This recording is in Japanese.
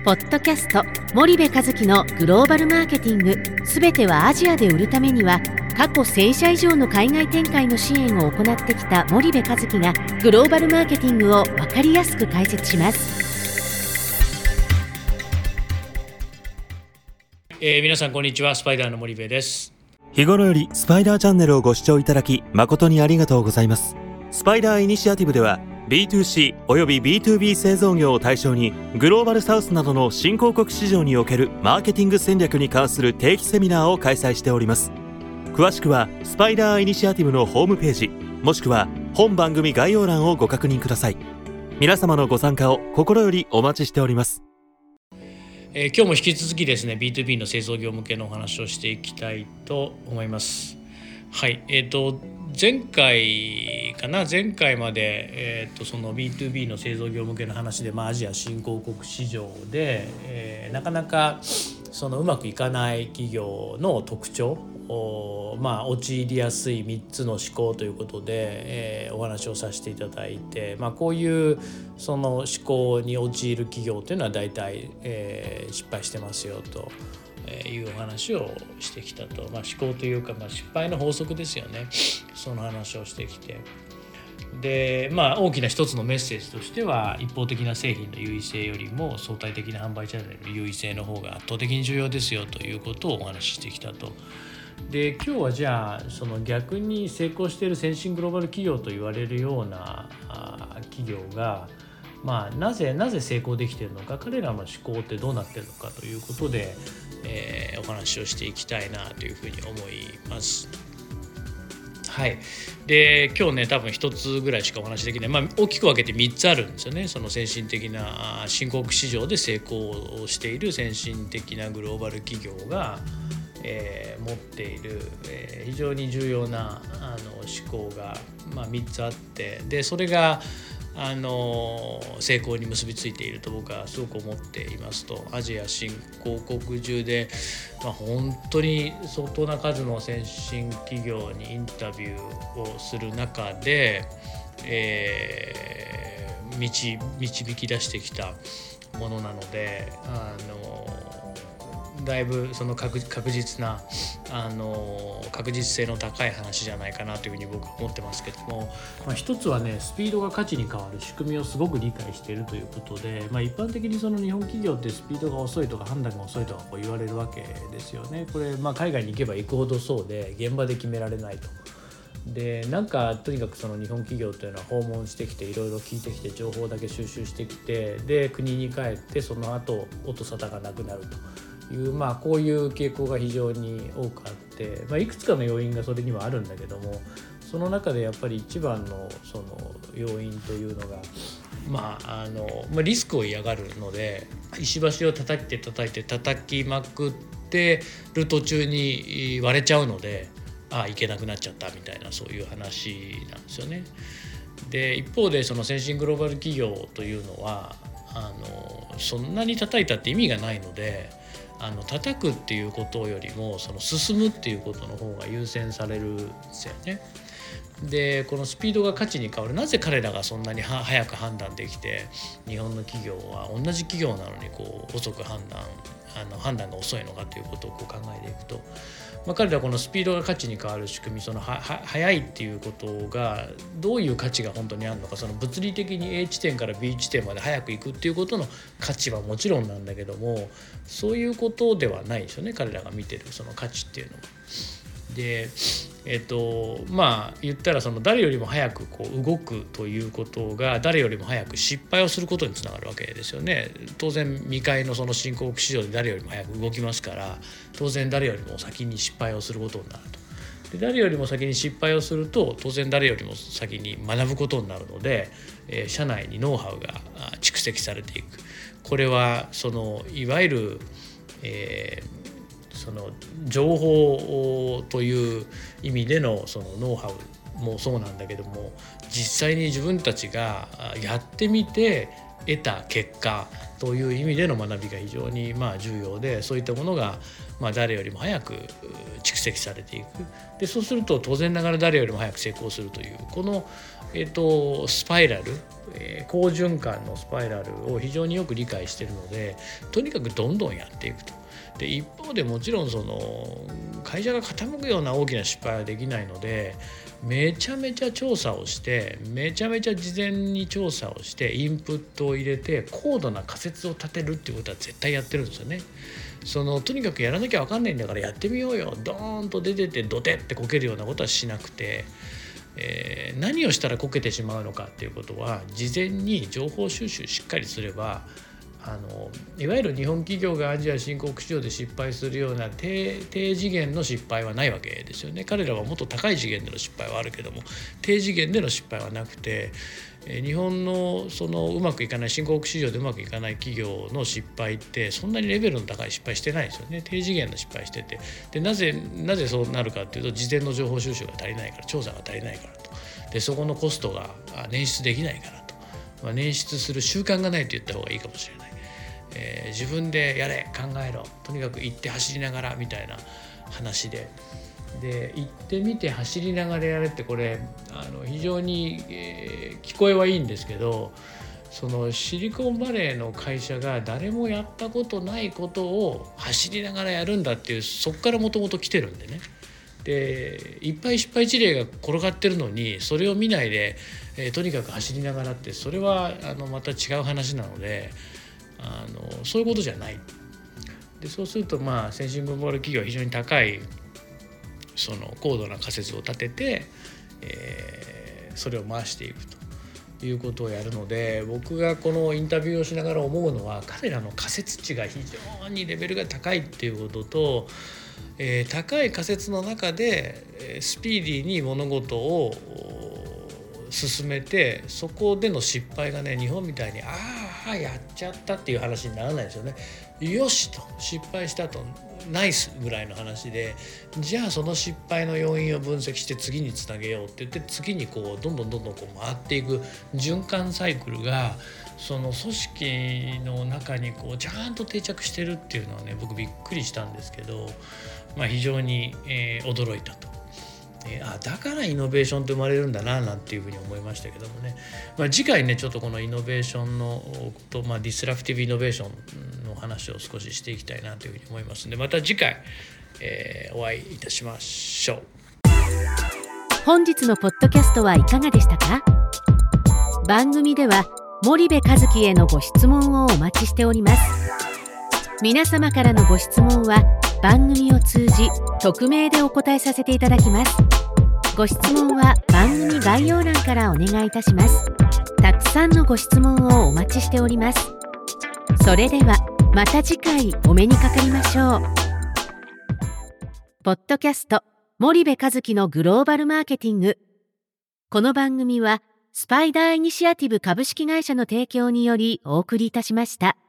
ポッドキャスト森部一樹のグローバルマーケティング、すべてはアジアで売るためには、過去1000社以上の海外展開の支援を行ってきた森部一樹がグローバルマーケティングを分かりやすく解説します。 皆さんこんにちは。スパイダーの森部です。 日頃よりスパイダーチャンネルをご視聴いただき誠にありがとうございます。スパイダーイニシアティブでは B2C および B2B 製造業を対象にグローバルサウスなどの新興国市場におけるマーケティング戦略に関する定期セミナーを開催しております。詳しくはスパイダーイニシアティブのホームページもしくは本番組概要欄をご確認ください。皆様のご参加を心よりお待ちしております。 今日も引き続きですね B2B の製造業向けのお話をしていきたいと思います。はい、前回まで、その B2B の製造業向けの話で、アジア新興国市場で、なかなかそのうまくいかない企業の特徴、陥りやすい3つの思考ということで、お話をさせていただいて、こういうその思考に陥る企業というのは大体、失敗してますよというお話をしてきたと、思考というか、失敗の法則ですよね。その話をしてきて、で大きな一つのメッセージとしては、一方的な製品の優位性よりも相対的な販売チャンネルの優位性の方が圧倒的に重要ですよということをお話ししてきたと。で今日はじゃあその逆に成功している先進グローバル企業と言われるような企業がなぜ成功できているのか、彼らの思考ってどうなっているのかということで、お話をしていきたいなというふうに思います。はい、で今日ね多分1つぐらいしかお話できない、大きく分けて3つあるんですよね。その先進的な新興国市場で成功している先進的なグローバル企業が、持っている、非常に重要な思考が、3つあって、でそれが成功に結びついていると僕はすごく思っていますと。アジア新興国中で、本当に相当な数の先進企業にインタビューをする中で、導き出してきたものなので、だいぶその確実性の高い話じゃないかなというふうに僕は思ってますけども、一つはね、スピードが価値に変わる仕組みをすごく理解しているということで、一般的にその日本企業ってスピードが遅いとか判断が遅いとかこう言われるわけですよね。これ海外に行けば行くほどそうで、現場で決められないと。でとにかくその日本企業というのは訪問してきて、いろいろ聞いてきて、情報だけ収集してきて、で国に帰ってその後音沙汰がなくなるという、こういう傾向が非常に多くあって、いくつかの要因がそれにはあるんだけども、その中でやっぱり一番のその要因というのが、リスクを嫌がるので、石橋を叩きまくってる途中に割れちゃうので、いけなくなっちゃったみたいな、そういう話なんですよね。で一方でその先進グローバル企業というのはそんなに叩いたって意味がないので、叩くっていうことよりもその進むっていうことの方が優先されるんですよね。でこのスピードが価値に変わる、なぜ彼らがそんなに早く判断できて、日本の企業は同じ企業なのに遅く判断が遅いのかということを考えていくと、彼らはこのスピードが価値に変わる仕組み、その速いっていうことがどういう価値が本当にあるのか、その物理的に A 地点から B 地点まで早く行くっていうことの価値はもちろんなんだけども、そういうことではないですよね、彼らが見てるその価値っていうのは。で言ったらその誰よりも早く動くということが誰よりも早く失敗をすることにつながるわけですよね。当然未開のその新興国市場で誰よりも早く動きますから、当然誰よりも先に失敗をすることになると。で誰よりも先に失敗をすると、当然誰よりも先に学ぶことになるので、社内にノウハウが蓄積されていく。これはそのいわゆる、その情報という意味でのそのノウハウもそうなんだけども、実際に自分たちがやってみて、 得た結果という意味での学びが非常に重要で、そういったものが誰よりも早く蓄積されていく。でそうすると当然ながら誰よりも早く成功するというこの、スパイラル、好循環のスパイラルを非常によく理解しているので、とにかくどんどんやっていくと。で一方でもちろんその会社が傾くような大きな失敗はできないので、めちゃめちゃ調査をして、めちゃめちゃ事前に調査をしてインプットを入れて高度な仮説を立てるっていうことは絶対やってるんですよね。とにかくやらなきゃ分かんないんだからやってみようよ、ドーンと出てってドテってこけるようなことはしなくて、何をしたらこけてしまうのかっていうことは事前に情報収集しっかりすれば、いわゆる日本企業がアジア新興市場で失敗するような低次元の失敗はないわけですよね。彼らはもっと高い次元での失敗はあるけども、低次元での失敗はなくて、日本のうまくいかない新興市場でうまくいかない企業の失敗ってそんなにレベルの高い失敗してないですよね。低次元の失敗してて、でなぜそうなるかっていうと、事前の情報収集が足りないから、調査が足りないからと。でそこのコストが捻出できないからと、捻出する習慣がないと言った方がいいかもしれない。自分でやれ、考えろ、とにかく行って走りながらみたいな話で、行ってみて走りながらやれって、これ非常に、聞こえはいいんですけど、シリコンバレーの会社が誰もやったことないことを走りながらやるんだっていう、そこからもともと来てるんでね。でいっぱい失敗事例が転がってるのにそれを見ないで、とにかく走りながらって、それはまた違う話なので、そういうことじゃない。でそうすると先進グローバル企業は非常に高い高度な仮説を立てて、それを回していくということをやるので、僕がこのインタビューをしながら思うのは、彼らの仮説値が非常にレベルが高いっていうことと、高い仮説の中でスピーディーに物事を進めて、そこでの失敗がね、日本みたいにやっちゃったっていう話にならないですよね。よしと、失敗したとナイスぐらいの話で、じゃあその失敗の要因を分析して次につなげようって言って、次にどんどん回っていく循環サイクルがその組織の中にちゃんと定着してるっていうのはね、僕びっくりしたんですけど、非常に、驚いたと。だからイノベーションって生まれるんだななんていうふうに思いましたけどもね。次回ね、ちょっとこのイノベーションのディスラプティブイノベーションの話を少ししていきたいなというふうに思いますので、また次回、お会いいたしましょう。 本日のポッドキャストはいかがでしたか？番組では森部一樹へのご質問をお待ちしております。皆様からのご質問は番組を通じ匿名でお答えさせていただきます。ご質問は番組概要欄からお願いいたします。たくさんのご質問をお待ちしております。それではまた次回お目にかかりましょう。ポッドキャスト森部一樹のグローバルマーケティング。この番組はスパイダーイニシアティブ株式会社の提供によりお送りいたしました。